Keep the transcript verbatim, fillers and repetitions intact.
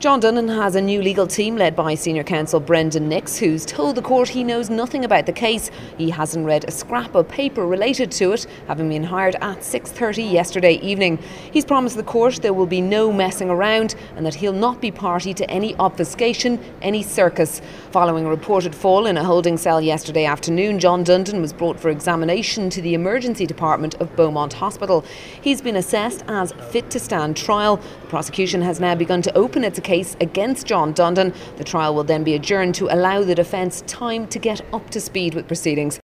John Dundon has a new legal team led by senior counsel Brendan Nix, who's told the court he knows nothing about the case. He hasn't read a scrap of paper related to it, having been hired at six thirty yesterday evening. He's promised the court there will be no messing around and that he'll not be party to any obfuscation, any circus. Following a reported fall in a holding cell yesterday afternoon, John Dundon was brought for examination to the emergency department of Beaumont Hospital. He's been assessed as fit to stand trial. The prosecution has now begun to open its case against John Dundon. The trial will then be adjourned to allow the defence time to get up to speed with proceedings.